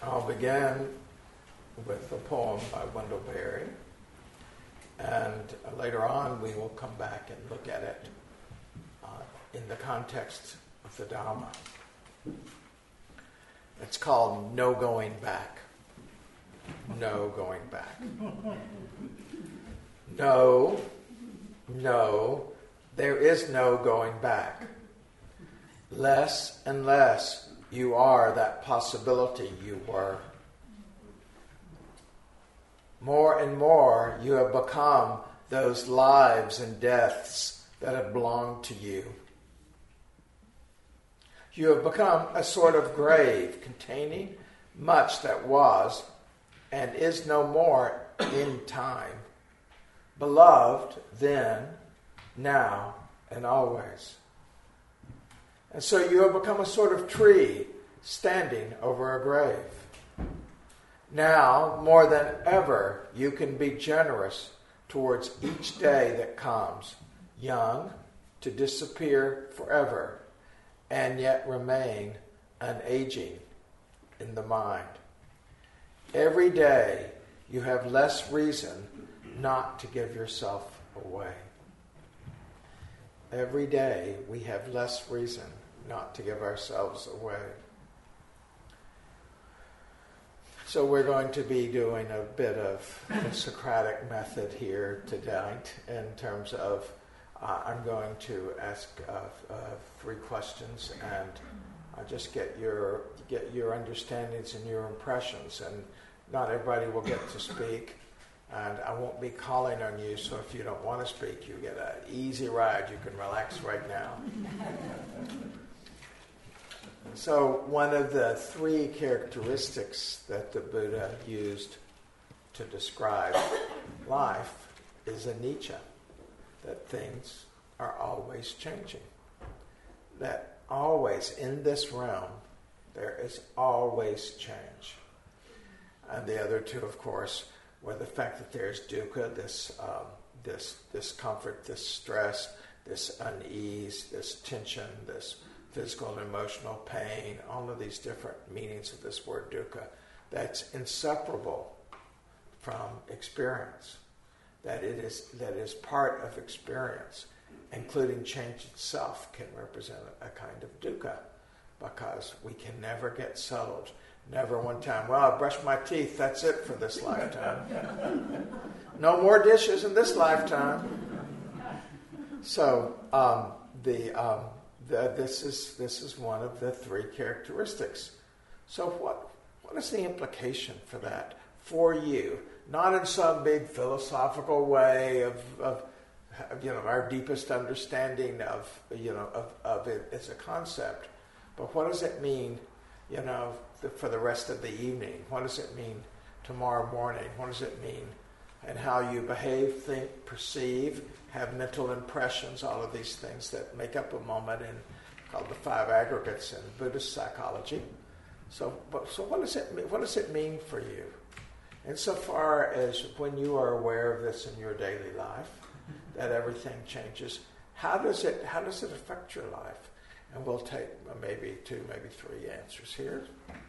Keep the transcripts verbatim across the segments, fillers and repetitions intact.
I'll begin with a poem by Wendell Berry, and later on we will come back and look at it uh, in the context of the Dhamma. It's called No Going Back. No going back. No, no, there is no going back. Less and less you are that possibility you were. More and more you have become those lives and deaths that have belonged to you. You have become a sort of grave containing much that was and is no more in time. Beloved then, now, and always. And so you have become a sort of tree standing over a grave. Now, more than ever, you can be generous towards each day that comes, young to disappear forever, and yet remain unaging in the mind. Every day you have less reason not to give yourself away. Every day we have less reason not to give ourselves away. So we're going to be doing a bit of the Socratic method here tonight in terms of uh, I'm going to ask uh, uh, three questions and uh, just get your get your understandings and your impressions. And not everybody will get to speak, and I won't be calling on you. So if you don't want to speak, you get an easy ride. You can relax right now. So one of the three characteristics that the Buddha used to describe life is anicca, that things are always changing. That always, in this realm, there is always change. And the other two, of course, were the fact that there's dukkha, this, um, this discomfort, this stress, this unease, this tension, this physical and emotional pain, all of these different meanings of this word dukkha, that's inseparable from experience, that it is that is part of experience, including change itself can represent a kind of dukkha, because we can never get settled. Never one time, well, I brushed my teeth, that's it for this lifetime. No more dishes in this lifetime. So um, the... Um, The, this is this is one of the three characteristics. So what what is the implication for that for you? Not in some big philosophical way of, of you know our deepest understanding of you know of, of it as a concept, but what does it mean, you know, the, for the rest of the evening? What does it mean tomorrow morning? What does it mean? And how you behave, think, perceive, have mental impressions, all of these things that make up a moment in called the five aggregates in Buddhist psychology. So, so what does it mean, what does it mean for you? Insofar as when you are aware of this in your daily life, that everything changes, how does it how does it affect your life? And we'll take maybe two, maybe three answers here.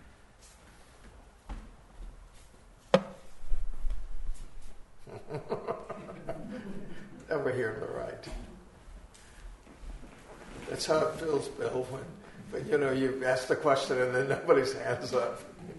Over here on the right. That's how it feels, Bill, when, when you know you ask the question and then nobody's hands up.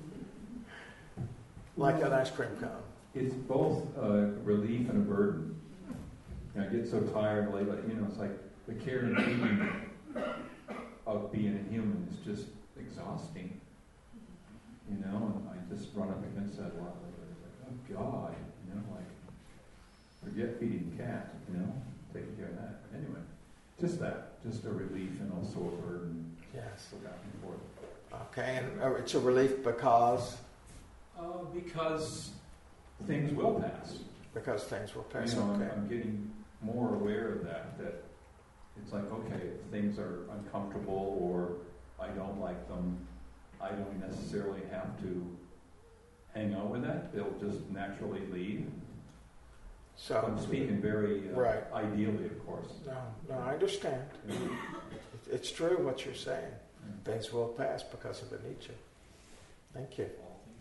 Like an ice cream cone. It's both a relief and a burden. You know, I get so tired lately, you know, it's like the care and feeding of being a human is just exhausting. You know, and I just run up against that a lot lately. It's like, oh God, you know, like forget feeding the cat, you know, taking care of that. Anyway, just that, just a relief and also a burden. Yes. Go back and forth. Okay, and uh, it's a relief because? Uh, because things will pass. Because things will pass, you know, okay. I'm, I'm getting more aware of that, that it's like, okay, if things are uncomfortable or I don't like them, I don't necessarily have to hang out with that. They'll just naturally leave. So I'm speaking very uh, right. ideally, of course. No, no, I understand. Yeah. It's true what you're saying. Yeah. Things will pass because of the nature. Thank you. All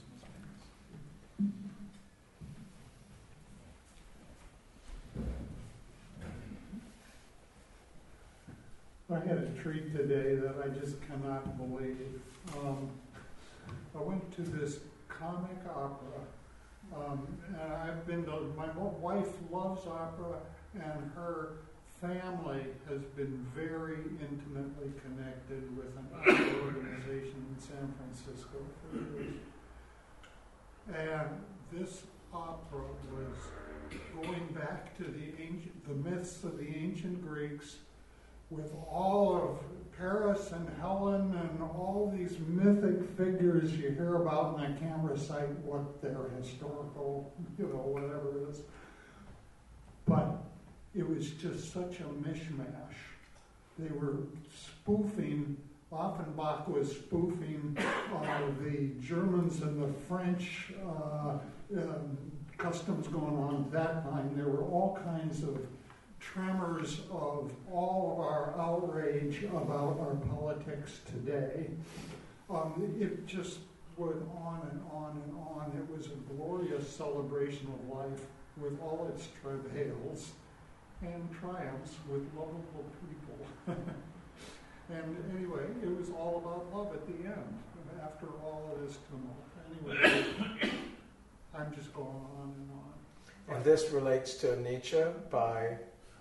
treat today that I just cannot believe. Um, I went to this comic opera, um, and I've been to, my wife loves opera, and her family has been very intimately connected with an opera organization in San Francisco for years. And this opera was going back to the ancient, the myths of the ancient Greeks, with all of Paris and Helen and all these mythic figures you hear about, and I can't recite what their historical, you know, whatever it is. But it was just such a mishmash. They were spoofing, Offenbach was spoofing uh, the Germans and the French uh, um, customs going on at that time. There were all kinds of tremors of all of our outrage about our politics today. Um, it just went on and on and on. It was a glorious celebration of life with all its travails and triumphs with lovable people. And anyway, it was all about love at the end, after all of this tumult. Anyway, I'm just going on and on. And this relates to Nietzsche by...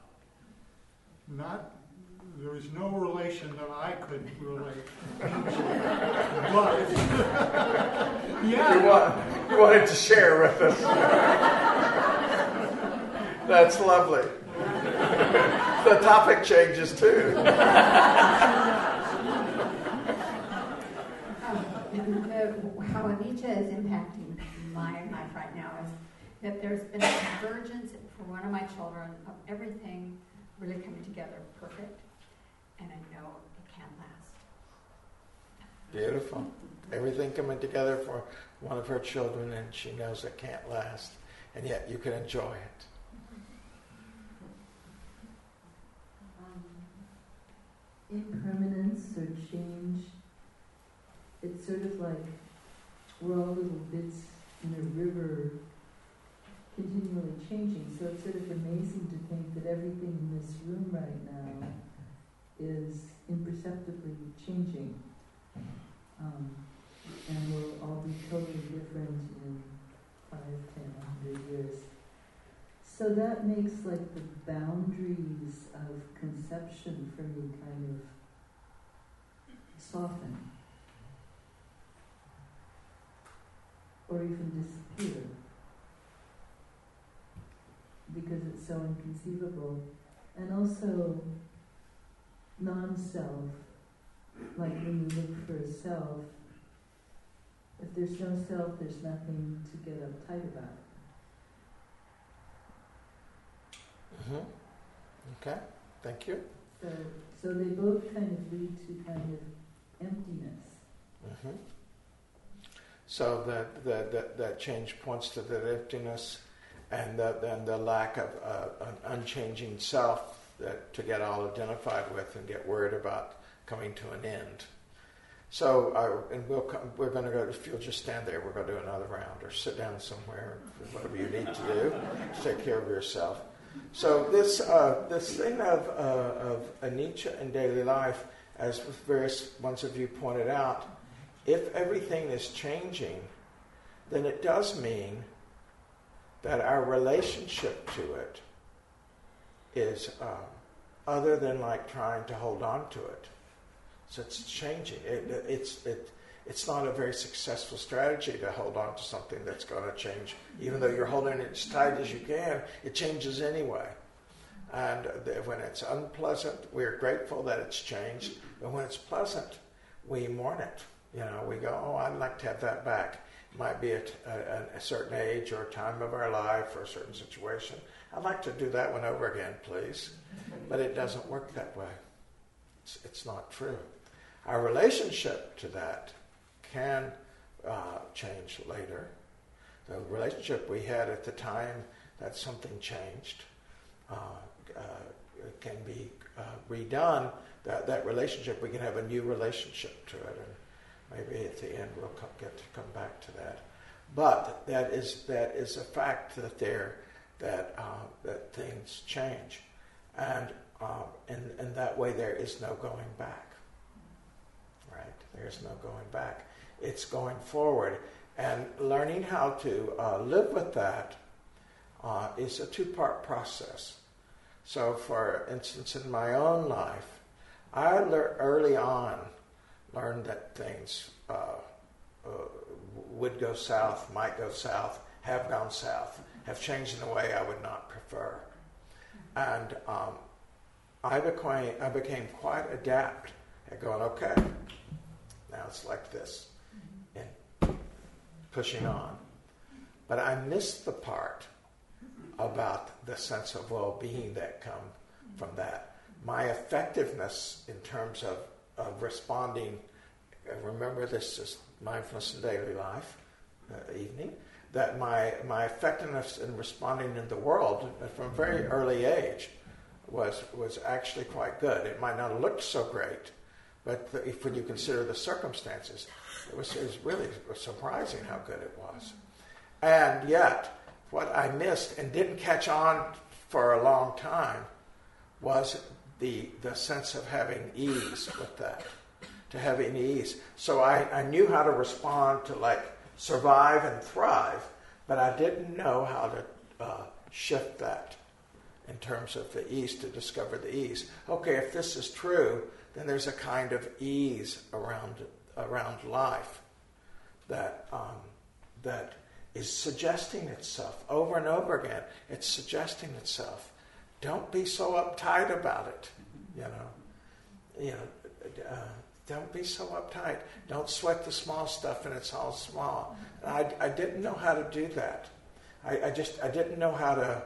Not, there is no relation that I could relate. But, yeah. You, want, you wanted to share with us. That's lovely. The topic changes too. How Nietzsche is impacting my life right now is that there's been a convergence for one of my children of everything really coming together perfect, and I know it can't last. Beautiful. Everything coming together for one of her children, and she knows it can't last, and yet you can enjoy it. Um, impermanence or change, it's sort of like we're all little bits in a river continually changing. So it's sort of amazing to think that everything in this room right now is imperceptibly changing. Um, and we'll all be totally different in five, ten, a hundred years. So that makes like the boundaries of conception for me kind of soften. Or even disappear. Because it's so inconceivable. And also non-self, like when you look for a self, if there's no self, there's nothing to get uptight about. Mm-hmm. Okay, thank you. So, so they both kind of lead to kind of emptiness. Mm-hmm. So that, that, that, that change points to that emptiness and the, and the lack of uh, an unchanging self that to get all identified with and get worried about coming to an end. So, uh, and we'll come, we're going to go, if you'll just stand there, we're going to do another round, or sit down somewhere, whatever you need to do to take care of yourself. So this uh, this thing of, uh, of a Nietzsche in daily life, as various ones of you pointed out, if everything is changing, then it does mean that our relationship to it is uh, other than like trying to hold on to it. So it's changing. It, it's it it's not a very successful strategy to hold on to something that's going to change. Even though you're holding it as tight as you can, it changes anyway. And when it's unpleasant, we're grateful that it's changed. But when it's pleasant, we mourn it. You know, we go, oh, I'd like to have that back. It might be at a, a certain age or a time of our life or a certain situation. I'd like to do that one over again, please. But it doesn't work that way. It's, it's not true. Our relationship to that can uh, change later. The relationship we had at the time that something changed uh, uh, can be uh, redone. That, that relationship, we can have a new relationship to it. And maybe at the end we'll come, get to come back to that. But that is that is a fact that there that uh, that things change, and um, and, and that way there is no going back. Right? There's no going back. It's going forward. And learning how to uh, live with that uh, is a two-part process. So, for instance, in my own life, I lear- early on learned that things uh, uh, would go south, might go south, have gone south, have changed in a way I would not prefer. And um, I became I became quite adept at going, okay, now it's like this, and pushing on. But I missed the part about the sense of well-being that come from that. My effectiveness in terms of, of responding, remember this is mindfulness in daily life, uh, evening, that my, my effectiveness in responding in the world from a very early age was was actually quite good. It might not have looked so great, but the, if, when you consider the circumstances, it was, it was really surprising how good it was. And yet, what I missed and didn't catch on for a long time was the the sense of having ease with that, to having ease. So I, I knew how to respond to like survive and thrive, but I didn't know how to uh, shift that in terms of the ease, to discover the ease. Okay, if this is true, then there's a kind of ease around around life that um, that is suggesting itself over and over again. It's suggesting itself. Don't be so uptight about it. You know, you know. Uh, Don't be so uptight. Don't sweat the small stuff, and it's all small. And I, I didn't know how to do that. I, I just I didn't know how to.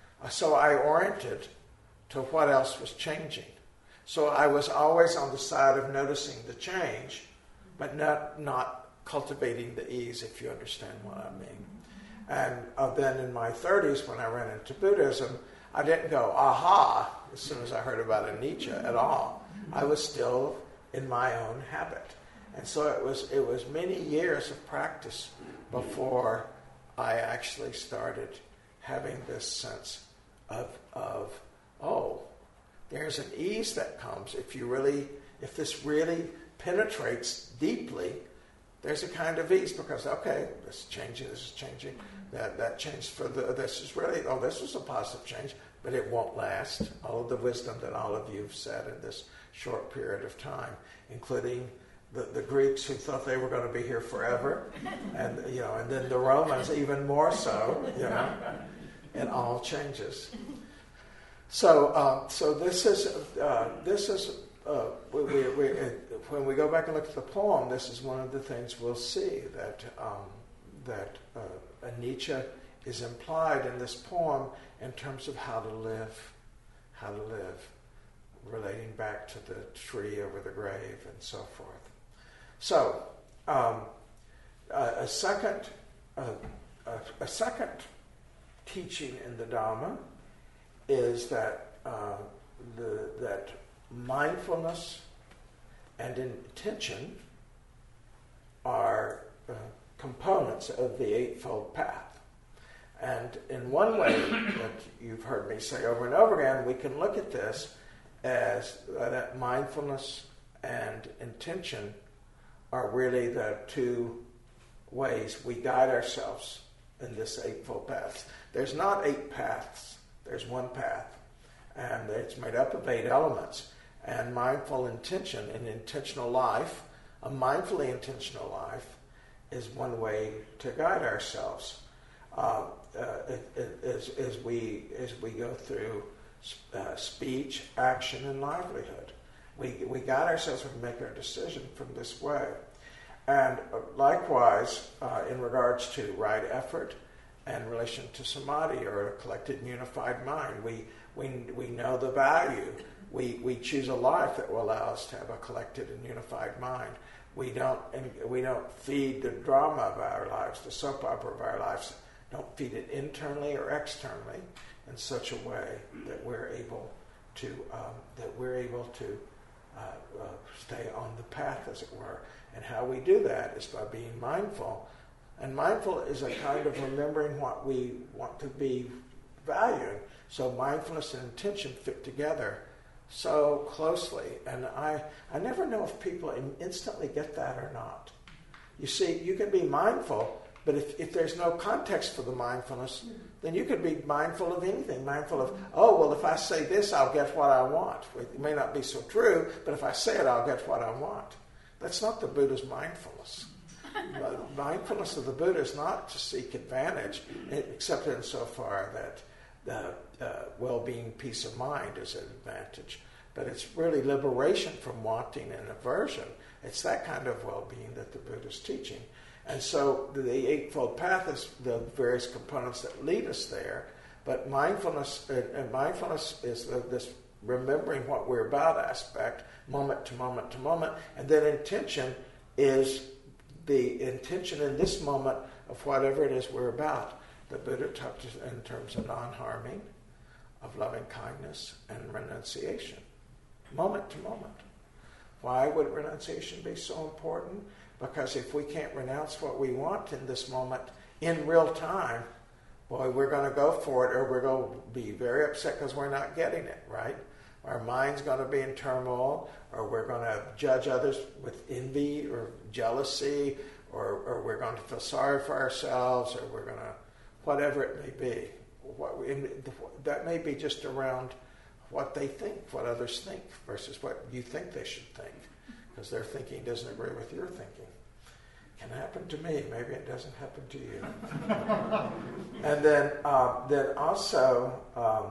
So I oriented to what else was changing. So I was always on the side of noticing the change, but not not cultivating the ease, if you understand what I mean. And uh, then in my thirties, when I ran into Buddhism, I didn't go aha as soon as I heard about anicca at all. I was still in my own habit. And so it was it was many years of practice before I actually started having this sense of of oh, there's an ease that comes if you really if this really penetrates deeply. There's a kind of ease because okay, this is changing, this is changing, that that changed for the this is really oh this was a positive change, but it won't last. All of the wisdom that all of you have said in this short period of time, including the, the Greeks who thought they were going to be here forever, and you know, and then the Romans even more so. You know, it all changes. So, uh, so this is uh, this is uh, we, we, we, when we go back and look at the poem, this is one of the things we'll see that um, that uh, anicca is implied in this poem in terms of how to live, how to live. Relating back to the tree over the grave and so forth. So, um, uh, a second, uh, a, a second teaching in the Dhamma is that uh, the, that mindfulness and intention are uh, components of the Eightfold Path. And in one way that you've heard me say over and over again, we can look at this as uh, that mindfulness and intention are really the two ways we guide ourselves in this Eightfold Path. There's not eight paths, there's one path. And it's made up of eight elements. And mindful intention, an intentional life, a mindfully intentional life, is one way to guide ourselves uh, uh, as, as, we, as we go through Uh, speech, action, and livelihood. We we guide ourselves and make our decision from this way. And uh, likewise, uh, in regards to right effort and relation to samadhi, or a collected and unified mind, we we we know the value. We we choose a life that will allow us to have a collected and unified mind. We don't and we don't feed the drama of our lives, the soap opera of our lives. Don't feed it internally or externally in such a way that we're able to um, that we're able to uh, uh, stay on the path, as it were. And how we do that is by being mindful. And mindful is a kind of remembering what we want to be valuing. So mindfulness and intention fit together so closely. And I, I never know if people instantly get that or not. You see, you can be mindful, but if, if there's no context for the mindfulness, then you could be mindful of anything. Mindful of, oh, well, if I say this, I'll get what I want. It may not be so true, but if I say it, I'll get what I want. That's not the Buddha's mindfulness. Mindfulness of the Buddha is not to seek advantage, except insofar that the uh, well-being, peace of mind is an advantage. But it's really liberation from wanting and aversion. It's that kind of well-being that the Buddha is teaching. And so the Eightfold Path is the various components that lead us there. But mindfulness, uh, and mindfulness is the, this remembering what we're about aspect, moment to moment to moment. And then intention is the intention in this moment of whatever it is we're about. The Buddha talked in terms of non-harming, of loving kindness, and renunciation. Moment to moment. Why would renunciation be so important? Because if we can't renounce what we want in this moment in real time, boy, we're going to go for it, or we're going to be very upset because we're not getting it, right? Our mind's going to be in turmoil, or we're going to judge others with envy or jealousy, or, or we're going to feel sorry for ourselves, or we're going to, whatever it may be. What we, that may be just around what they think, what others think, versus what you think they should think, because their thinking doesn't agree with your thinking. Can happen to me. Maybe it doesn't happen to you. And then, uh, then also, um,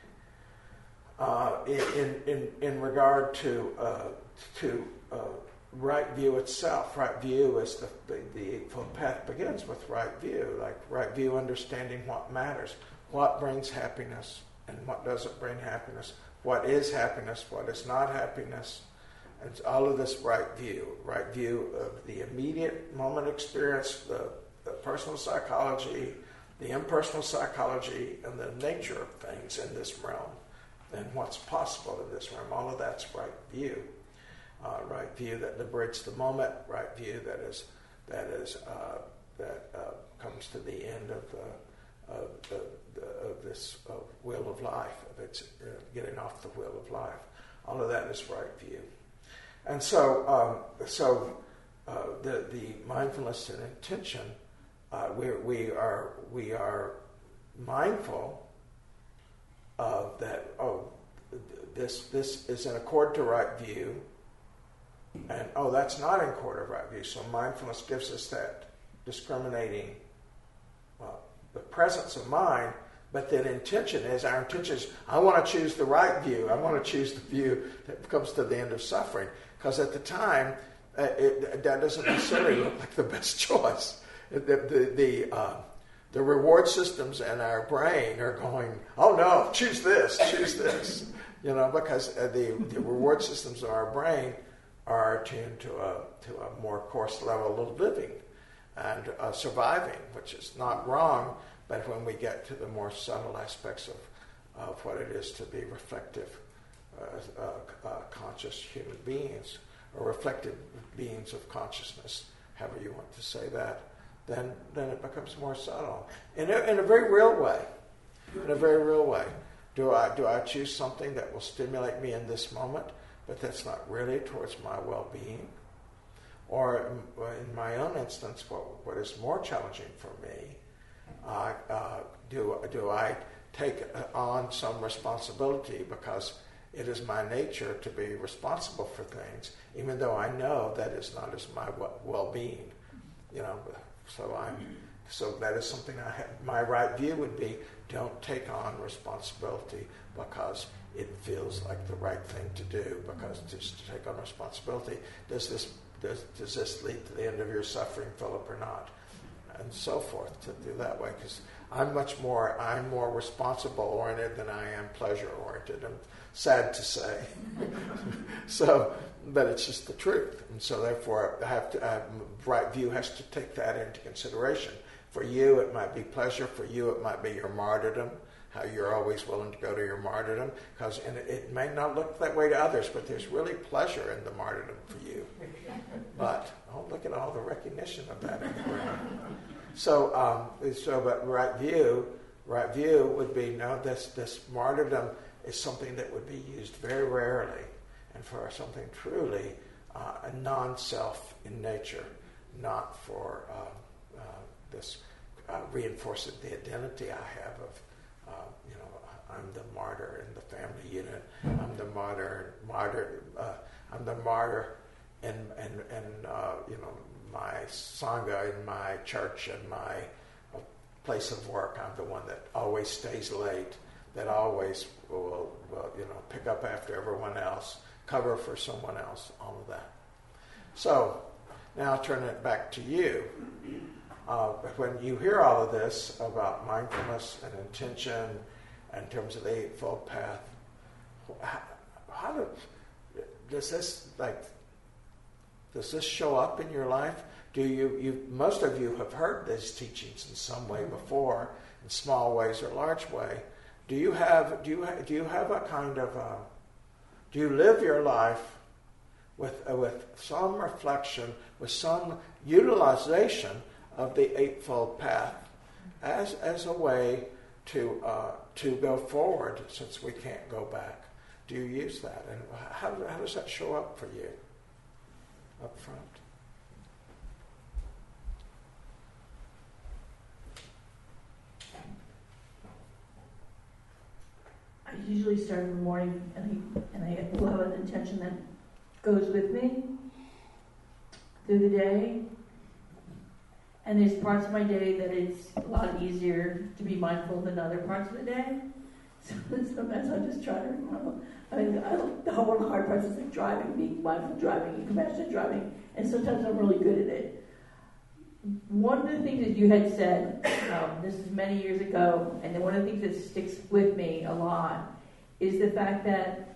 uh, in, in in regard to uh, to uh, right view itself, right view is the the, the Eightfold Path begins with right view, like right view, understanding what matters, what brings happiness, and what doesn't bring happiness, what is happiness, what is not happiness. And all of this right view, right view of the immediate moment experience, the, the personal psychology, the impersonal psychology, and the nature of things in this realm, and what's possible in this realm. All of that's right view. Uh, right view that liberates the moment, right view that is that is uh, that uh, comes to the end of the, of, the, the, of this uh, wheel of life, of its uh, getting off the wheel of life. All of that is right view. And so, um, so uh, the the mindfulness and intention, uh, we we are we are mindful of that. Oh, this this is in accord to right view, and oh, that's not in accord to right view. So mindfulness gives us that discriminating, well, the presence of mind. But then intention is, our intention is, I want to choose the right view. I want to choose the view that comes to the end of suffering. Because at the time, uh, it, that doesn't necessarily look like the best choice. The, the, the, uh, the reward systems in our brain are going, oh no, choose this, choose this. You know, because uh, the, the reward systems of our brain are attuned to a, to a more coarse level of living and uh, surviving, which is not wrong. But when we get to the more subtle aspects of, of what it is to be reflective, uh, uh, uh, conscious human beings, or reflective beings of consciousness, however you want to say that, then then it becomes more subtle. In a, in a very real way, in a very real way. Do I, do I choose something that will stimulate me in this moment, but that's not really towards my well-being? Or in my own instance, what, what is more challenging for me, Uh, uh, do do I take on some responsibility because it is my nature to be responsible for things, even though I know that is not as my well-being, you know. So I'm so that is something I have. My right view would be, don't take on responsibility because it feels like the right thing to do. Because just to take on responsibility, does this does does this lead to the end of your suffering, Philip, or not? And so forth, to do that way, because I'm much more I'm more responsible oriented than I am pleasure oriented. I'm sad to say, so but it's just the truth, and so therefore I have to. Uh, right view has to take that into consideration. For you, it might be pleasure. For you, it might be your martyrdom. How you're always willing to go to your martyrdom, because and it, it may not look that way to others, but there's really pleasure in the martyrdom for you. But oh, look at all the recognition of that in the world. So, um, so, but right view, right view would be no. This this martyrdom is something that would be used very rarely, and for something truly uh, a non-self in nature, not for uh, uh, this uh, reinforcing the identity I have of, uh, you know, I'm the martyr in the family unit. I'm the martyr, martyr. Uh, I'm the martyr in, in, in uh, you know, my sangha, in my church, in my uh, place of work. I'm the one that always stays late, that always will, will, you know, pick up after everyone else, cover for someone else, all of that. So, now I'll turn it back to you. Uh, when you hear all of this about mindfulness and intention in terms of the Eightfold Path, how, how do, does this, like, does this show up in your life? Do you, you, most of you have heard these teachings in some way before, in small ways or large way. Do you have, do you, do you have a kind of, a, do you live your life with, uh, with some reflection, with some utilization of the Eightfold Path as, as a way to, uh, to go forward, since we can't go back? Do you use that? And how, how does that show up for you up front? I usually start in the morning, and I, and I will have an intention that goes with me through the day. And there's parts of my day that it's a lot easier to be mindful than other parts of the day. So sometimes I just try to remember. I mean, I don't, the one of the hard parts is like driving, being mindful driving, and compassionate driving, and sometimes I'm really good at it. One of the things that you had said, um, this is many years ago, and then one of the things that sticks with me a lot is the fact that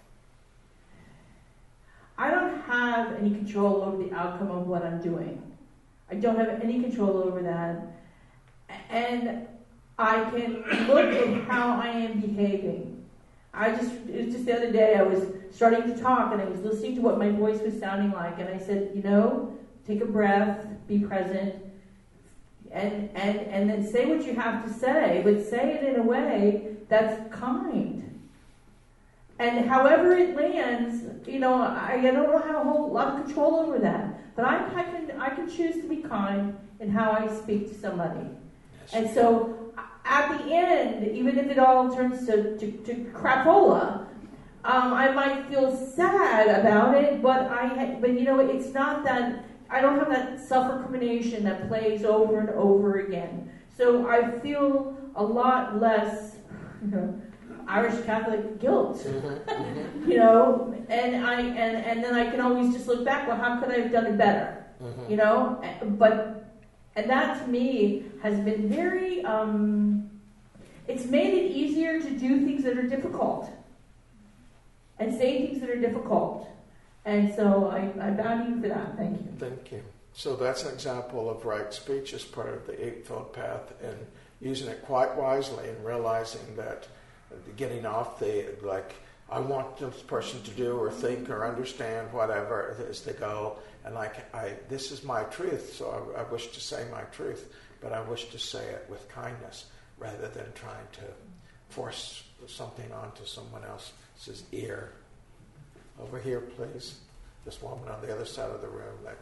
I don't have any control over the outcome of what I'm doing. I don't have any control over that. And I can look at how I am behaving. I just, it was just the other day, I was starting to talk and I was listening to what my voice was sounding like, and I said, you know, take a breath, be present, and, and, and then say what you have to say, but say it in a way that's kind. And however it lands, you know, I, I don't know how a whole lot of control over that, but I, I can I can choose to be kind in how I speak to somebody. Yes. And so at the end, even if it all turns to, to, to crapola, um, I might feel sad about it, but I but you know, it's not that, I don't have that self-recrimination that plays over and over again. So I feel a lot less, you know, Irish Catholic guilt, mm-hmm. you know, and I and, and then I can always just look back. Well, how could I have done it better, mm-hmm. you know? But and that to me has been very. Um, it's made it easier to do things that are difficult and say things that are difficult, and so I, I bow to you for that. Thank you. Thank you. So that's an example of right speech as part of the Eightfold Path, and using it quite wisely and realizing that. Getting off the, like, I want this person to do or think or understand whatever is the goal, and like, I this is my truth, so I, I wish to say my truth, but I wish to say it with kindness rather than trying to force something onto someone else's ear. Over here, please. This woman on the other side of the room. Like.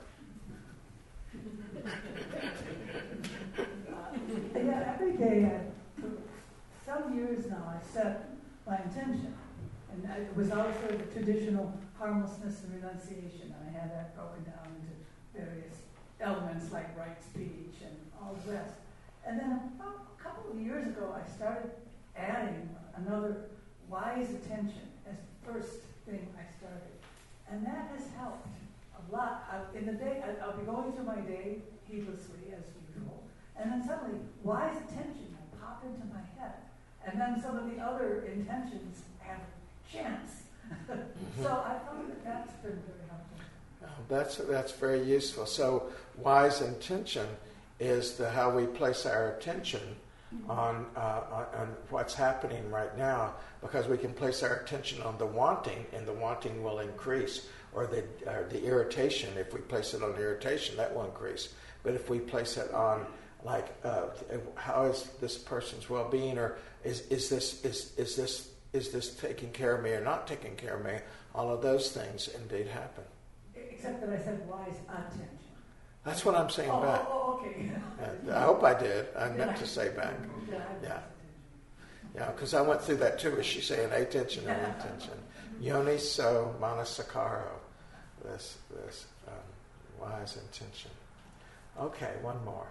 Yeah, every day I. Some years now, I set my intention, and it was always sort of the traditional harmlessness and renunciation, and I had that broken down into various elements like right speech and all the rest. And then about a couple of years ago, I started adding another wise attention as the first thing I started, and that has helped a lot. I, in the day, I, I'll be going through my day heedlessly as usual, and then suddenly wise attention will pop into my head. And then some of the other intentions have a chance. So I found that that's been very helpful. Oh, that's that's very useful. So wise intention is the how we place our attention mm-hmm. on, uh, on on what's happening right now, because we can place our attention on the wanting, and the wanting will increase, or the or the irritation. If we place it on irritation, that will increase. But if we place it on like uh, how is this person's well-being, or is is this is is this is this taking care of me or not taking care of me? All of those things indeed happen. Except that I said wise attention. That's what I'm saying Oh, back. oh, oh, okay. And I hope I did. I meant to say back. Yeah, I Yeah. Yeah, because I went through that too. Is she saying attention or intention? Yoni so manasakaro. This, this um, wise intention. Okay, one more.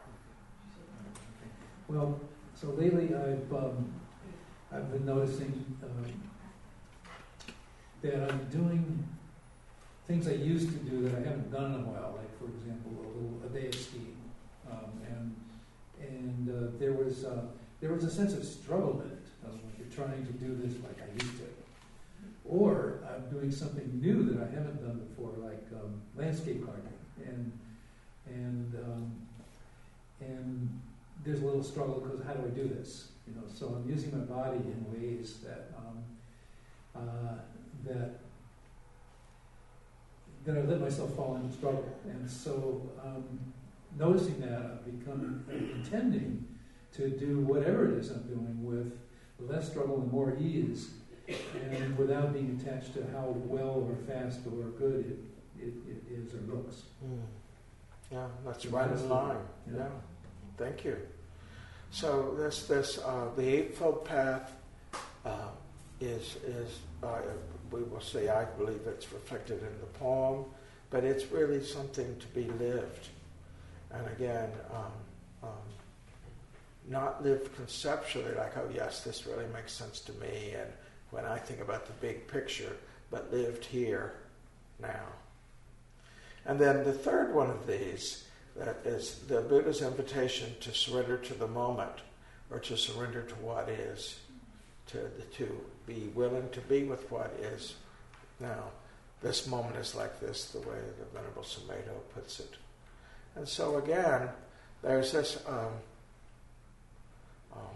Well, so lately I've um, I've been noticing um, that I'm doing things I used to do that I haven't done in a while. Like, for example, a little a day of skiing, um, and and uh, there was uh, there was a sense of struggle in it. Uh, when you're trying to do this like I used to, or I'm doing something new that I haven't done before, like um, landscape gardening, and and um, and there's a little struggle because how do I do this? You know, so I'm using my body in ways that um, uh, that that I let myself fall into struggle, and so um, noticing that I've become intending to do whatever it is I'm doing with less struggle and more ease, and without being attached to how well or fast or good it, it, it is or looks. Mm. Yeah, that's right in line. Yeah. yeah, thank you. So this this uh, the Eightfold Path uh, is is uh, we will say I believe it's reflected in the poem, but it's really something to be lived, and again, um, um, not lived conceptually like, oh yes, this really makes sense to me, and when I think about the big picture, but lived here now. And then the third one of these, that is the Buddha's invitation to surrender to the moment, or to surrender to what is, to to be willing to be with what is now. This moment is like this, the way the Venerable Sumedho puts it. And so again, there's this, um, um,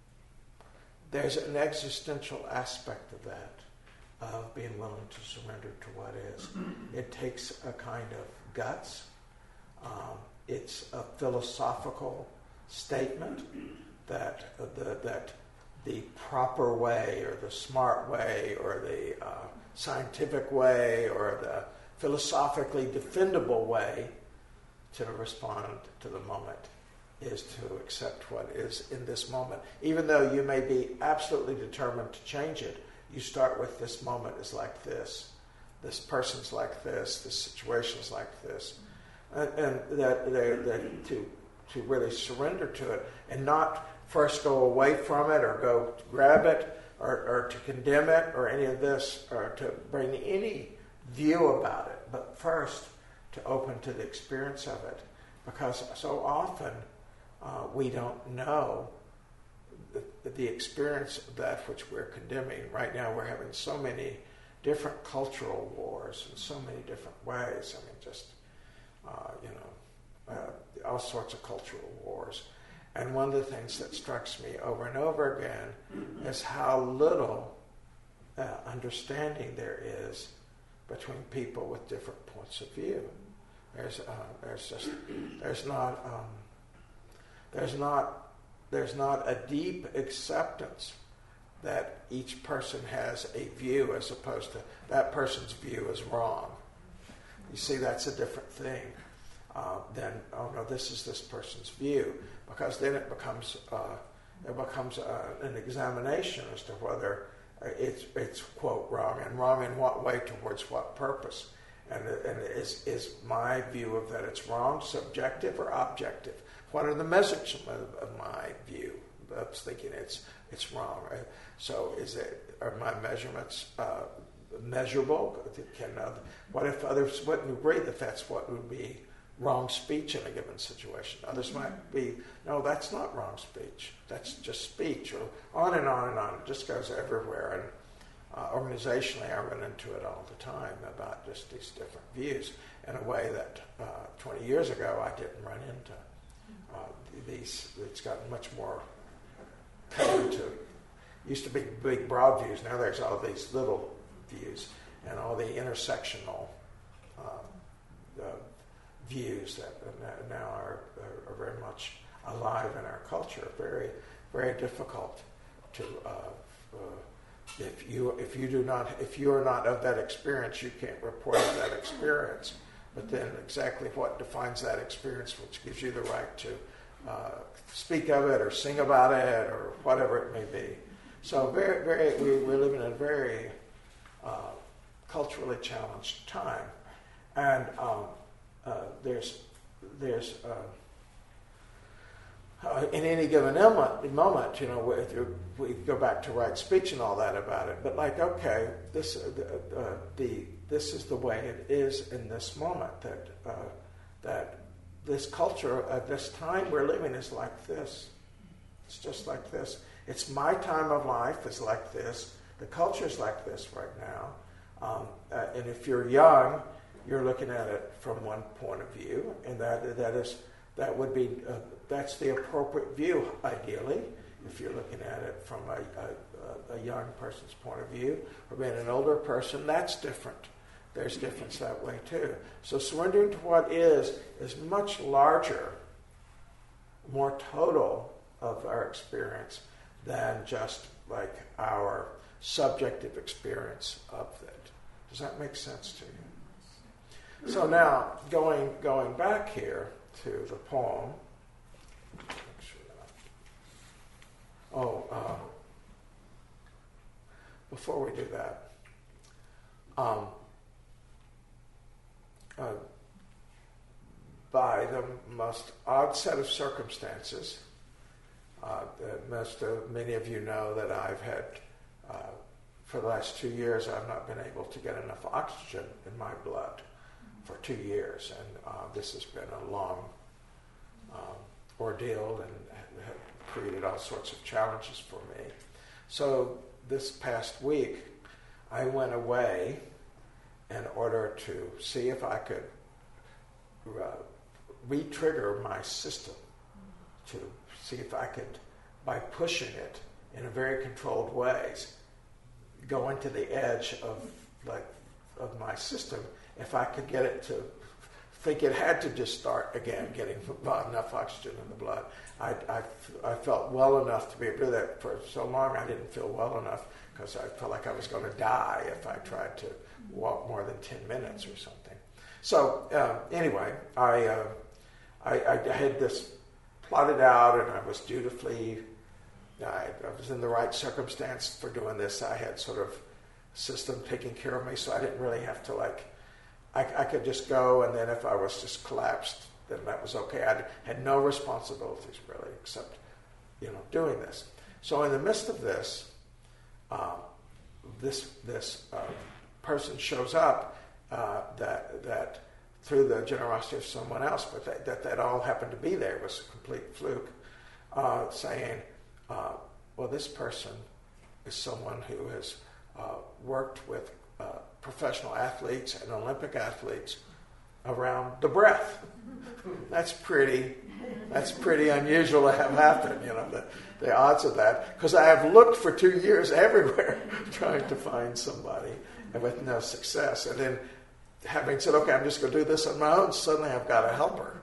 there's an existential aspect of that, of being willing to surrender to what is. It takes a kind of guts. Um, it's a philosophical statement that uh, the, that the proper way, or the smart way, or the uh, scientific way, or the philosophically defendable way to respond to the moment is to accept what is in this moment. Even though you may be absolutely determined to change it, you start with this moment is like this, this person's like this, this situation's like this, and, and that, that, that to to really surrender to it and not first go away from it or go to grab it or, or to condemn it or any of this or to bring any view about it, but first to open to the experience of it, because so often uh, we don't know the, the experience of that which we're condemning. Right now we're having so many different cultural wars in so many different ways. I mean, just, uh, you know, uh, all sorts of cultural wars. And one of the things that strikes me over and over again is how little uh, understanding there is between people with different points of view. There's, uh, there's just, there's not, um, there's not, there's not a deep acceptance that each person has a view as opposed to that person's view is wrong. You see, that's a different thing uh, than, oh no, this is this person's view, because then it becomes uh, it becomes uh, an examination as to whether it's it's quote wrong, and wrong in what way, towards what purpose, and and is is my view of that it's wrong subjective or objective? What are the measures of, of my view? I was thinking it's it's wrong. Right? So is it are my measurements uh, measurable? Can uh, what if others wouldn't agree that that's what would be wrong speech in a given situation? Others might be, no, that's not wrong speech. That's just speech, or on and on and on. It just goes everywhere. And uh, organizationally, I run into it all the time about just these different views in a way that uh, twenty years ago I didn't run into. Uh, these, it's gotten much more cut into. Used to be big, broad views. Now there's all these little views and all the intersectional uh, uh, views that now are, are, are very much alive in our culture. Very, very difficult to uh, uh, if you if you do not if you are not of that experience, you can't report on that experience. But then exactly what defines that experience, which gives you the right to uh, speak of it or sing about it or whatever it may be. So very very we, we live in a very uh, culturally challenged time, and um, uh, there's there's. Uh, Uh, in any given moment, you know, we, we go back to right speech and all that about it. But like, okay, this uh, uh, the this is the way it is in this moment. That uh, that this culture at this time we're living is like this. It's just like this. It's my time of life is like this. The culture's like this right now. Um, uh, and if you're young, you're looking at it from one point of view, and that that is. That would be, uh, that's the appropriate view, ideally, if you're looking at it from a, a, a young person's point of view. Or being an older person, that's different. There's difference that way too. So surrendering to what is, is much larger, more total of our experience than just like our subjective experience of it. Does that make sense to you? So now, going going back here, to the poem. Oh, uh, before we do that, um, uh, by the most odd set of circumstances, uh, most uh, many of you know that I've had, uh, for the last two years, I've not been able to get enough oxygen in my blood. For two years, and uh, this has been a long um, ordeal and have created all sorts of challenges for me. So this past week, I went away in order to see if I could uh, re-trigger my system, to see if I could, by pushing it in a very controlled ways, go into the edge of like of my system. If I could get it to think it had to just start again getting enough oxygen in the blood. I, I, I felt well enough to be able to do that. For so long I didn't feel well enough because I felt like I was going to die if I tried to walk more than ten minutes or something. So uh, anyway, I, uh, I, I had this plotted out, and I was dutifully, I, I was in the right circumstance for doing this. I had sort of a system taking care of me, so I didn't really have to like, I, I could just go, and then if I was just collapsed, then that was okay. I had no responsibilities really, except, you know, doing this. So in the midst of this, um, this this uh, person shows up uh, that that through the generosity of someone else, but that that, that all happened to be there. It was a complete fluke, uh, saying, uh, well, this person is someone who has uh, worked with uh, professional athletes and Olympic athletes around the breath. That's pretty. That's pretty unusual to have happen. You know, the, the odds of that. Because I have looked for two years everywhere trying to find somebody, and with no success. And then, having said, "Okay, I'm just going to do this on my own," suddenly I've got a helper,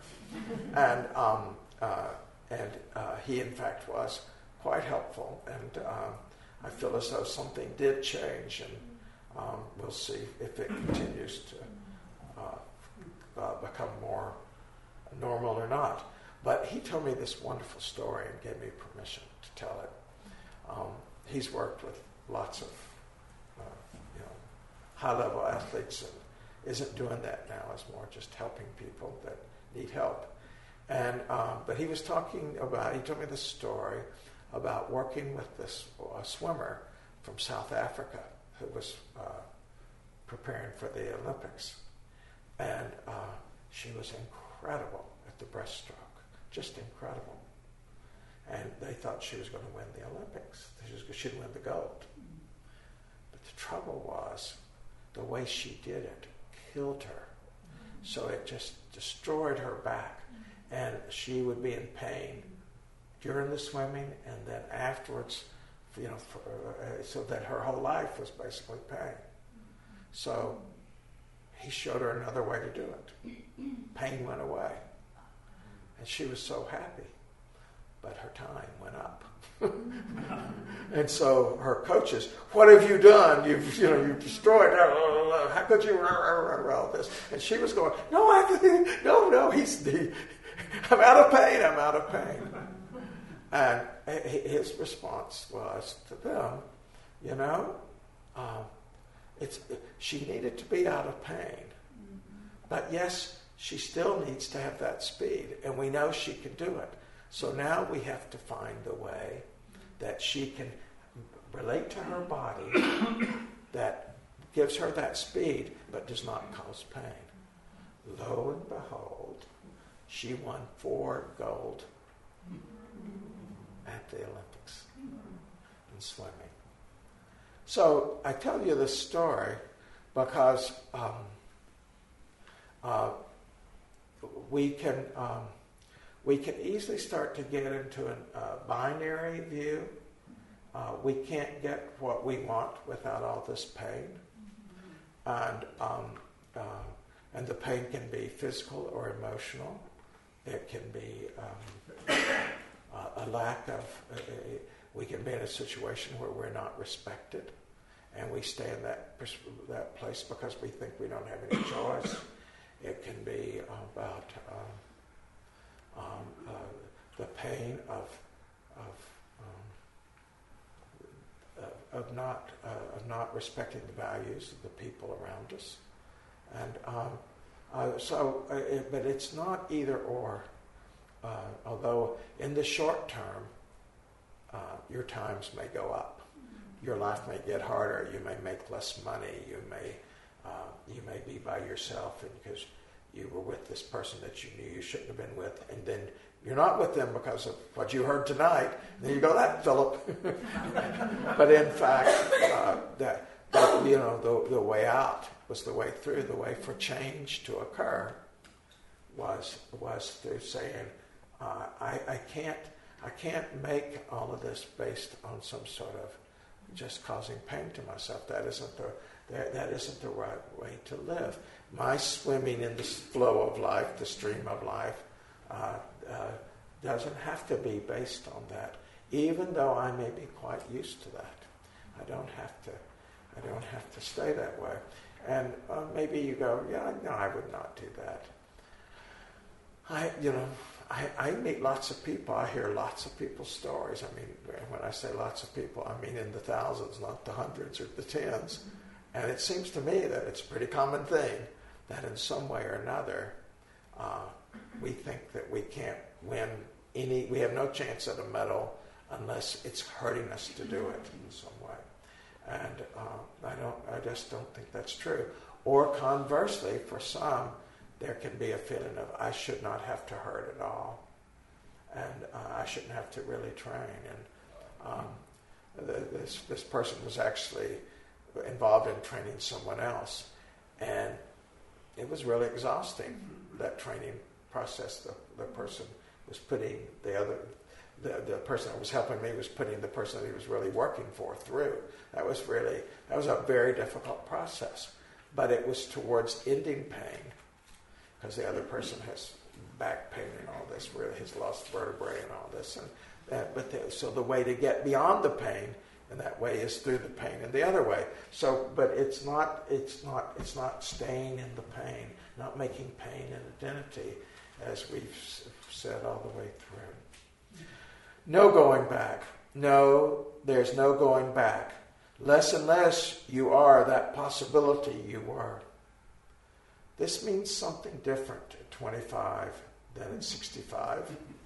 and um, uh, and uh, he in fact was quite helpful. And um, I feel as though something did change, and Um, we'll see if it continues to uh, uh, become more normal or not. But he told me this wonderful story and gave me permission to tell it. Um, he's worked with lots of uh, you know, high-level athletes and isn't doing that now. It's more just helping people that need help. And um, but he was talking about, he told me this story about working with this uh, swimmer from South Africa who was uh, preparing for the Olympics. And uh, she was incredible at the breaststroke, just incredible. And they thought she was going to win the Olympics. She was, she'd win the gold. But the trouble was, the way she did it killed her. So it just destroyed her back. And she would be in pain during the swimming and then afterwards, you know, for, uh, so that her whole life was basically pain. So he showed her another way to do it. Pain went away. And she was so happy. but her time went up. And so her coaches, what have you done? You've, you know, you've destroyed, how could you, all this? And she was going, no, I, no, no, he's, he, I'm out of pain, I'm out of pain. And his response was to them, you know, uh, it's, she needed to be out of pain. But yes, she still needs to have that speed, and we know she can do it. So now we have to find the way that she can relate to her body that gives her that speed but does not cause pain. Lo and behold, she won four gold at the Olympics in swimming. So I tell you this story because um, uh, we can um, we can easily start to get into a uh, binary view. Uh, we can't get what we want without all this pain, and um, uh, and the pain can be physical or emotional. It can be um, a, a lack of. Uh, we can be in a situation where we're not respected, and we stay in that that place because we think we don't have any choice. It can be about um, um, uh, the pain of of um, uh, of not uh, of not respecting the values of the people around us, and um, uh, so. Uh, it, but it's not either or. Uh, although in the short term, uh, your times may go up, your life may get harder. You may make less money. You may uh, you may be by yourself, and because you were with this person that you knew you shouldn't have been with, and then you're not with them because of what you heard tonight. And then you go, that Philip. But in fact, uh, that, that you know, the, the way out was the way through. The way for change to occur was was through saying, uh, I, I can't I can't make all of this based on some sort of just causing pain to myself. That isn't the that, that isn't the right way to live. My swimming in the flow of life, the stream of life, uh, uh, doesn't have to be based on that. Even though I may be quite used to that, I don't have to. I don't have to stay that way. And uh, maybe you go, yeah, no, I would not do that. I, you know, I, I meet lots of people. I hear lots of people's stories. I mean, when I say lots of people, I mean in the thousands, not the hundreds or the tens. And it seems to me that it's a pretty common thing that in some way or another, uh, we think that we can't win any, we have no chance at a medal unless it's hurting us to do it in some way. And uh, I don't, I just don't think that's true. Or conversely, for some, there can be a feeling of, I should not have to hurt at all. And uh, I shouldn't have to really train. And um, the, this, this person was actually involved in training someone else. And it was really exhausting, that training process. The, the person was putting the other, the, the person that was helping me was putting the person that he was really working for through. That was really, that was a very difficult process. But it was towards ending pain, because the other person has back pain and all this, really has lost vertebrae and all this. And that, but the, so the way to get beyond the pain in that way is through the pain and the other way. So, but it's not, it's not, it's not staying in the pain, not making pain an identity, as we've said all the way through. No going back. No, there's no going back. Less and less you are that possibility you were. This means something different at twenty-five than at sixty-five.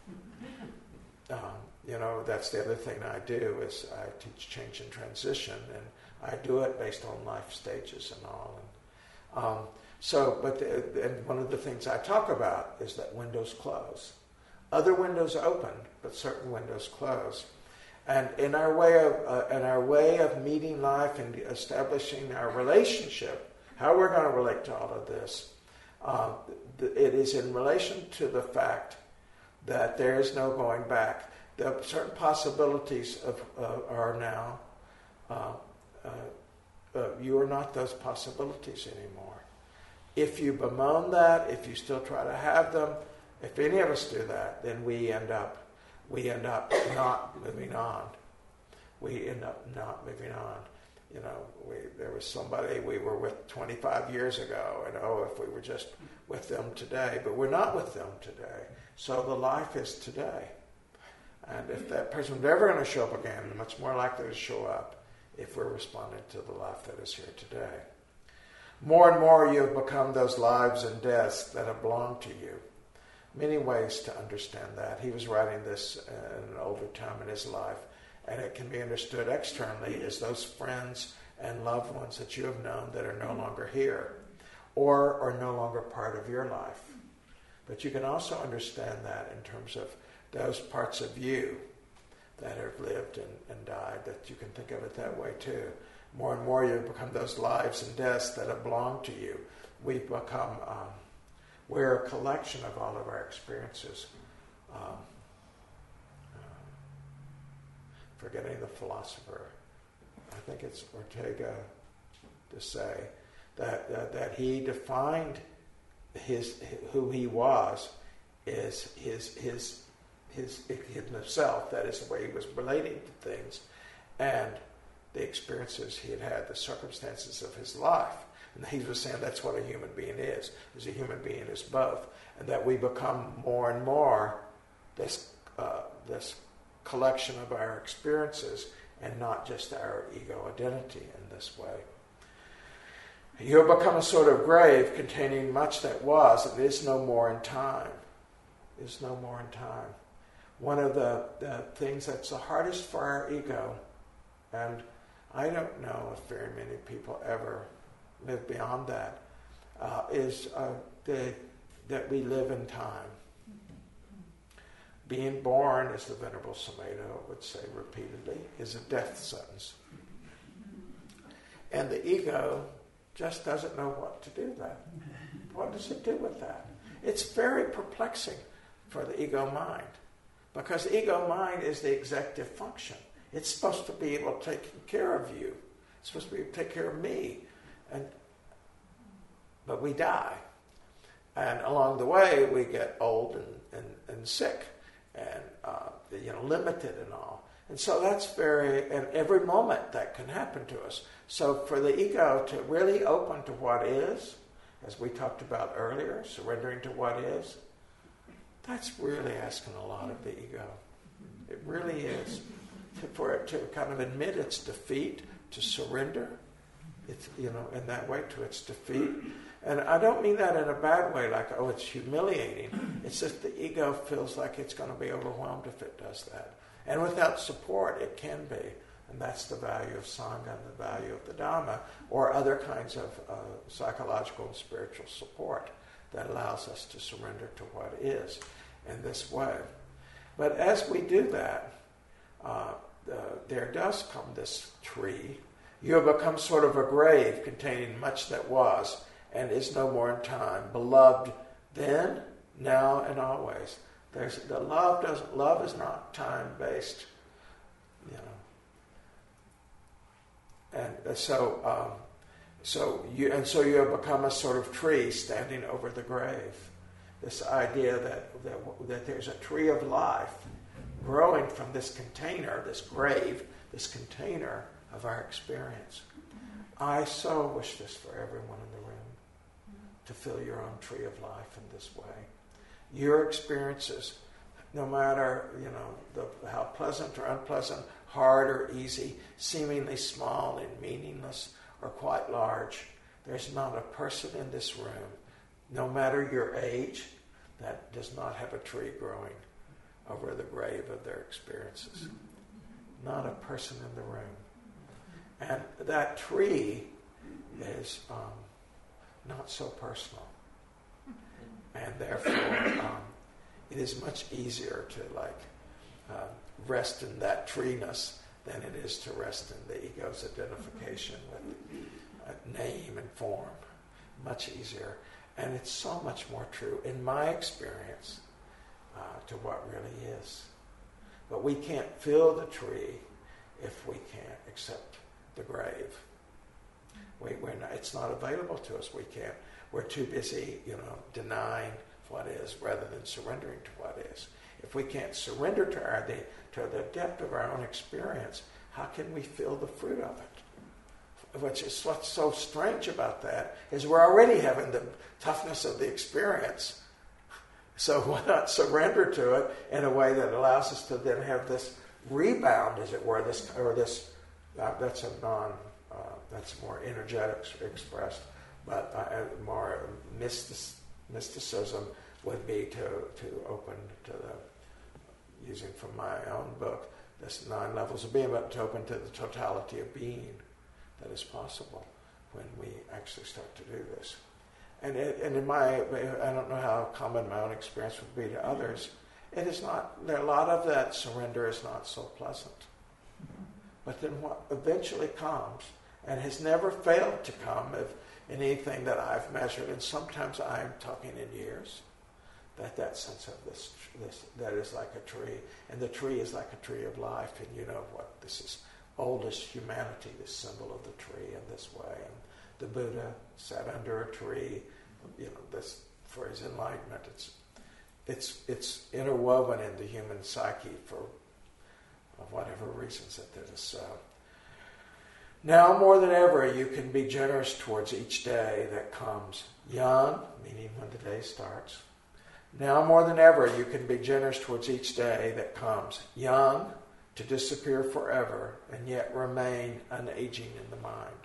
Um, you know, that's the other thing I do is I teach change and transition, and I do it based on life stages and all. And, um, so, but the, and one of the things I talk about is that windows close. Other windows open, but certain windows close. And in our way of uh, in our way of meeting life and establishing our relationship, how we're going to relate to all of this, uh, it is in relation to the fact that there is no going back. The certain possibilities of uh, are now. Uh, uh, uh, you are not those possibilities anymore. If you bemoan that, if you still try to have them, if any of us do that, then we end up we end up not moving on. We end up not moving on. You know, we, there was somebody we were with twenty-five years ago, and oh, if we were just with them today, but we're not with them today. So the life is today. And if that person was ever going to show up again, much more likely to show up if we're responding to the life that is here today. More and more you have become those lives and deaths that have belonged to you. Many ways to understand that. He was writing this in an older time in his life, and it can be understood externally as those friends and loved ones that you have known that are no longer here or are no longer part of your life. But you can also understand that in terms of those parts of you that have lived and, and died, that you can think of it that way too. More and more you become those lives and deaths that have belonged to you. We've become, um, we're a collection of all of our experiences. Um, uh, forgetting the philosopher, I think it's Ortega to say that, uh, that he defined his who he was is his his his himself. That is the way he was relating to things, and the experiences he had had, the circumstances of his life. And he was saying that's what a human being is. Is a human being is both, and that we become more and more this uh, this collection of our experiences, and not just our ego identity in this way. You have become a sort of grave containing much that was and is no more in time. Is no more in time. One of the, the things that's the hardest for our ego, and I don't know if very many people ever live beyond that, uh, is uh, the, that we live in time. Being born, as the Venerable Sumedho would say repeatedly, is a death sentence. And the ego just doesn't know what to do with that. What does it do with that? It's very perplexing for the ego mind, because the ego mind is the executive function. It's supposed to be able to take care of you. It's supposed to be able to take care of me. And but we die. And along the way, we get old and, and, and sick and uh, you know limited and all. And so that's very, and every moment that can happen to us. So for the ego to really open to what is, as we talked about earlier, surrendering to what is, that's really asking a lot of the ego. It really is. To, for it to kind of admit its defeat, to surrender, it's, you know, in that way to its defeat. And I don't mean that in a bad way, like, oh, it's humiliating. It's just the ego feels like it's going to be overwhelmed if it does that. And without support, it can be. And that's the value of Sangha and the value of the Dhamma, or other kinds of uh, psychological and spiritual support that allows us to surrender to what is in this way. But as we do that, uh, uh, there does come this tree. You have become sort of a grave containing much that was and is no more in time, beloved then, now, and always. There's the love doesn't love is not time based, you know. And so, um, so you and so you have become a sort of tree standing over the grave. This idea that that, that there's a tree of life growing from this container, this grave, this container of our experience. I so wish this for everyone in the room, to fill your own tree of life in this way. Your experiences, no matter, you know, the, how pleasant or unpleasant, hard or easy, seemingly small and meaningless or quite large, there's not a person in this room, no matter your age, that does not have a tree growing over the grave of their experiences. Not a person in the room. And that tree is um, not so personal. And therefore, um, it is much easier to like uh, rest in that treeness than it is to rest in the ego's identification with a name and form. Much easier. And it's so much more true, in my experience, uh, to what really is. But we can't fill the tree if we can't accept the grave. We, we're not, it's not available to us. We can't. We're too busy, you know, denying what is rather than surrendering to what is. If we can't surrender to our the, to the depth of our own experience, how can we feel the fruit of it? Which is what's so strange about that is we're already having the toughness of the experience. So why not surrender to it in a way that allows us to then have this rebound, as it were, this or this. Uh, that's a non. Uh, that's more energetic expressed, but uh, more mystic, mysticism would be to to open to the, using from my own book, this nine levels of being, but to open to the totality of being that is possible when we actually start to do this. And it, and in my, I don't know how common my own experience would be to others. It is not. There, a lot of that surrender is not so pleasant. But then what eventually comes, and has never failed to come, if in anything that I've measured, and sometimes I'm talking in years, that that sense of this, this that is like a tree, and the tree is like a tree of life, and you know what this is. Oldest humanity, this symbol of the tree in this way. And the Buddha sat under a tree, you know, this for his enlightenment. It's it's it's interwoven in the human psyche for of whatever reasons that it is so. Now more than ever, you can be generous towards each day that comes. Young, meaning when the day starts. Now more than ever, you can be generous towards each day that comes. Young, to disappear forever, and yet remain unaging in the mind.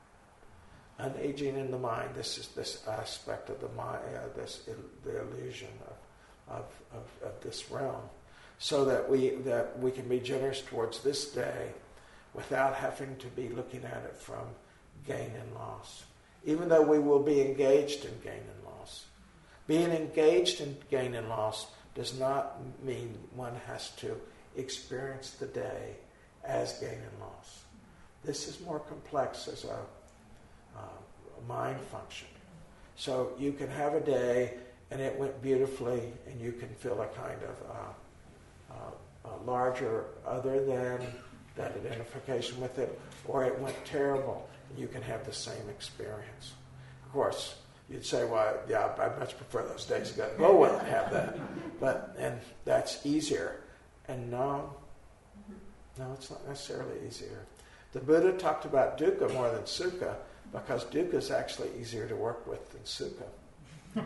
Unaging in the mind, this is this aspect of the mind, uh, this the illusion of, of, of, of this realm, so that we that we can be generous towards this day without having to be looking at it from gain and loss, even though we will be engaged in gain and loss. Being engaged in gain and loss does not mean one has to experience the day as gain and loss. This is more complex as a, uh, a mind function. So you can have a day and it went beautifully, and you can feel a kind of uh, uh, a larger other than that identification with it, or it went terrible, and you can have the same experience. Of course, you'd say, well, yeah, I much prefer those days ago. Go with and have that. But, and that's easier. And no, no, it's not necessarily easier. The Buddha talked about dukkha more than sukha, because dukkha is actually easier to work with than sukha.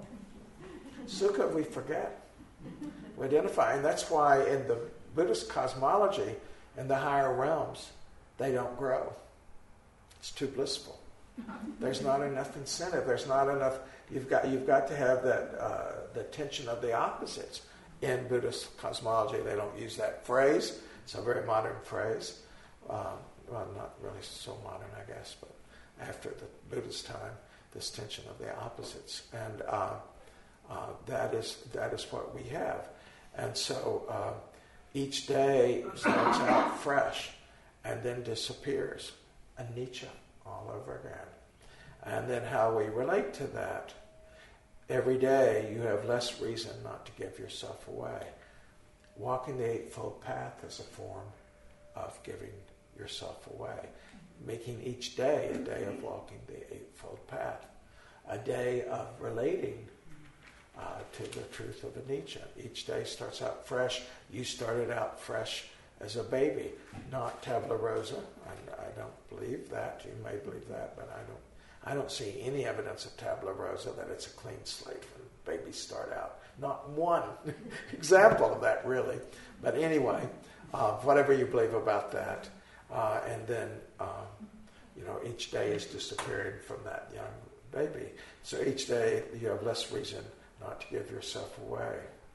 Sukha we forget. We identify, and that's why in the Buddhist cosmology, in the higher realms, they don't grow. It's too blissful. There's not enough incentive. There's not enough. You've got you've got to have that uh, the tension of the opposites. In Buddhist cosmology, they don't use that phrase. It's a very modern phrase. Um, well, not really so modern, I guess, but after the Buddha's time, this tension of the opposites, and uh, uh, that is that is what we have. And so uh, each day starts out fresh, and then disappears, anicca, all over again. And then how we relate to that. Every day you have less reason not to give yourself away. Walking the Eightfold Path is a form of giving yourself away. Making each day a day of walking the Eightfold Path. A day of relating uh, to the truth of anicca. Each day starts out fresh. You started out fresh as a baby, not tabula rasa. I, I don't believe that. You may believe that, but I don't. I don't see any evidence of tabula rasa that it's a clean slate when babies start out. Not one example of that, really. But anyway, uh, whatever you believe about that, uh, and then uh, you know each day is disappearing from that young baby. So each day you have less reason not to give yourself away.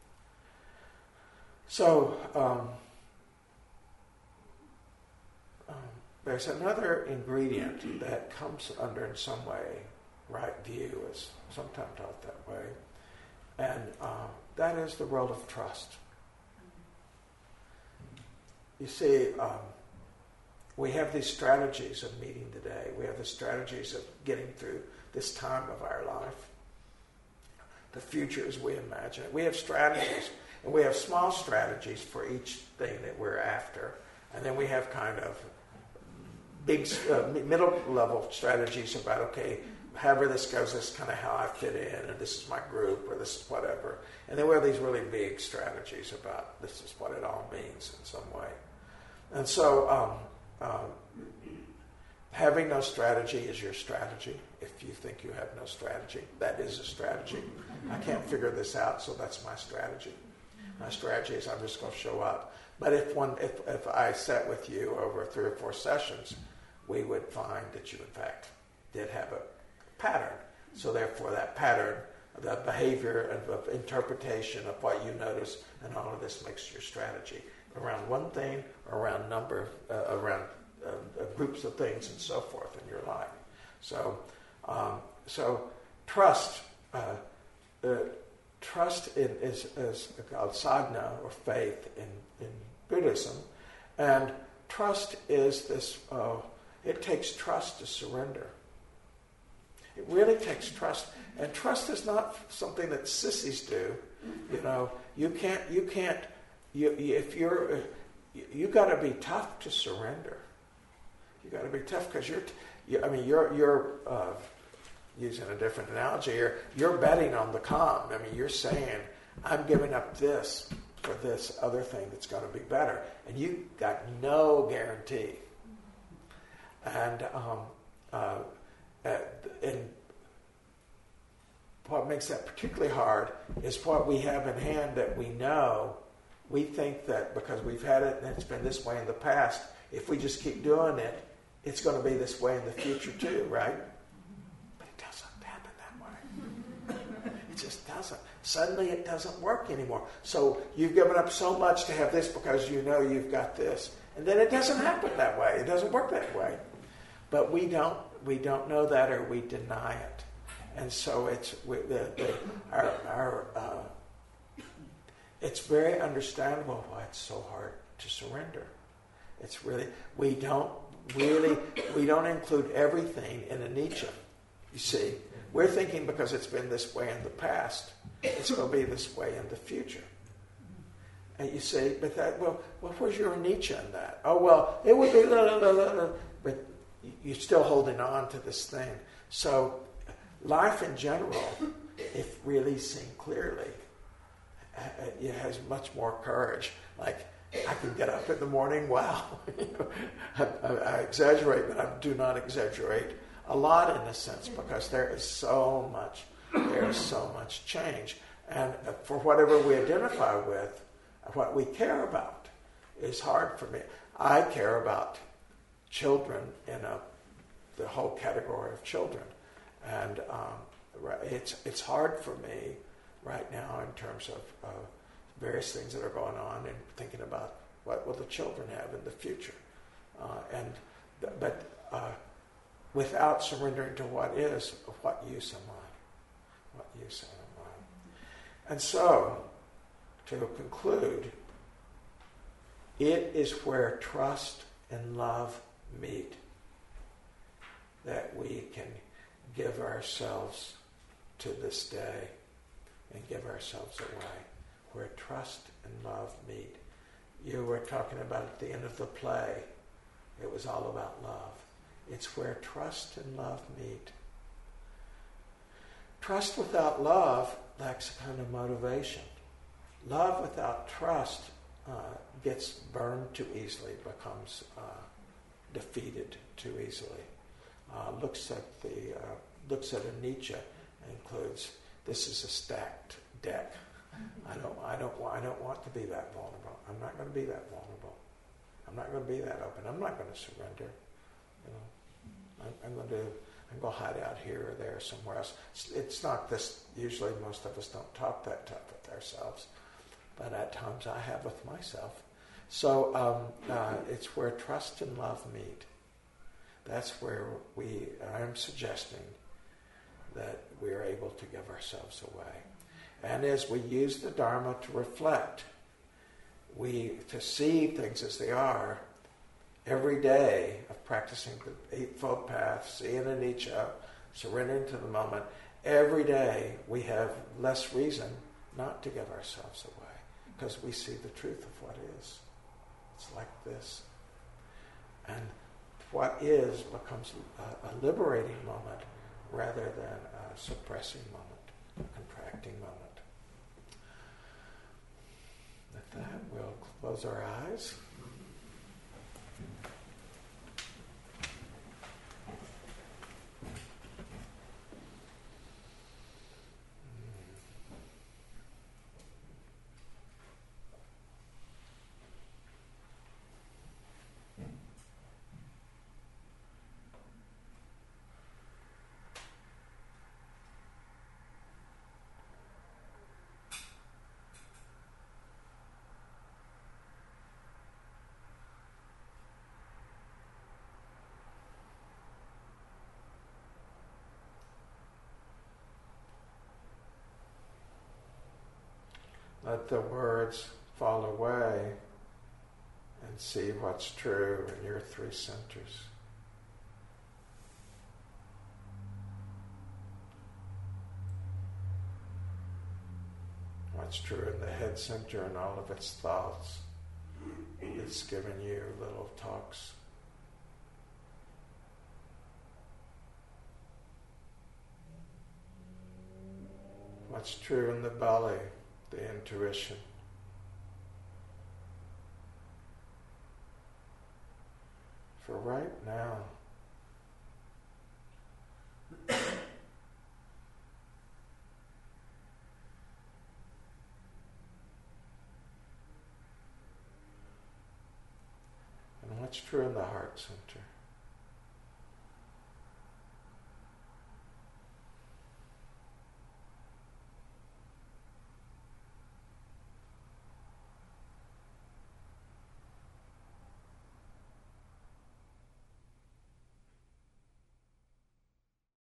So. Um, um, There's another ingredient that comes under, in some way, right view is sometimes taught that way, and uh, that is the role of trust. You see, um, we have these strategies of meeting the day. We have the strategies of getting through this time of our life, the future as we imagine it. We have strategies, and we have small strategies for each thing that we're after, and then we have kind of big uh, middle level strategies about, okay, however this goes, this is kind of how I fit in, and this is my group, or this is whatever. And then we have these really big strategies about this is what it all means in some way. And so um, um, having no strategy is your strategy. If you think you have no strategy, that is a strategy. I can't figure this out, so that's my strategy. My strategy is I'm just going to show up. But if one, if, if I sat with you over three or four sessions, we would find that you, in fact, did have a pattern. So therefore, that pattern, the behavior and of interpretation of what you notice, and all of this makes your strategy around one thing, or around number, uh, around uh, uh, groups of things, and so forth in your life. So, um, so trust, uh, uh, trust in, is is called sadhana or faith in in Buddhism, and trust is this. Uh, it takes trust to surrender. It really takes trust, and trust is not something that sissies do. You know, you can't. You can't. You, you if you're, you, you got to be tough to surrender. You got to be tough because you're. You, I mean, you're you're uh, using a different analogy. You're you're betting on the calm. I mean, you're saying, I'm giving up this for this other thing that's going to be better, and you got no guarantee. And um, uh, and what makes that particularly hard is what we have in hand that we know. We think that because we've had it and it's been this way in the past, if we just keep doing it, it's going to be this way in the future too, right? But it doesn't happen that way. It just doesn't. Suddenly it doesn't work anymore. So you've given up so much to have this because you know you've got this. And then it doesn't happen that way. It doesn't work that way. But we don't we don't know that, or we deny it. And so it's we, the, the, our, our uh, it's very understandable why it's so hard to surrender. It's really we don't really we don't include everything in anicca. You see, we're thinking because it's been this way in the past, it's going to be this way in the future. And you say, but that well, well, where's your anicca in that? Oh well, it would be la la la la la. But you're still holding on to this thing. So life in general, if really seen clearly, it has much more courage. Like, I can get up in the morning, wow. I, I, I exaggerate, but I do not exaggerate a lot in a sense, because there is so much, there is so much change. And for whatever we identify with, what we care about is hard for me. I care about children in a, the whole category of children. And um, it's it's hard for me right now in terms of uh, various things that are going on and thinking about what will the children have in the future. Uh, and But uh, without surrendering to what is, what use am I? What use am I? And so, to conclude, it is where trust and love meet that we can give ourselves to this day and give ourselves away, where trust and love meet. You were talking about at the end of the play, it was all about love. It's where trust and love meet. Trust without love lacks a kind of motivation. Love without trust uh, gets burned too easily, becomes uh, defeated too easily. Uh, looks at the uh, looks at anicca and includes this is a stacked deck. I don't I don't I don't want to be that vulnerable. I'm not going to be that vulnerable. I'm not going to be that open. I'm not going to surrender. You know, I'm, I'm going to I'm going to hide out here or there somewhere else. It's, it's not this. Usually, most of us don't talk that tough with ourselves, but at times I have with myself. So um, uh, it's where trust and love meet. That's where we, I'm suggesting that we are able to give ourselves away. And as we use the Dharma to reflect, we, to see things as they are, every day of practicing the Eightfold Path, seeing anicca, surrendering to the moment, every day we have less reason not to give ourselves away, because we see the truth of what is. It's like this. And what is becomes a, a liberating moment rather than a suppressing moment, a contracting moment. With that, we'll close our eyes. Let the words fall away and see what's true in your three centers. What's true in the head center and all of its thoughts. It's giving you little talks. What's true in the belly, the intuition. For right now, and what's true in the heart center.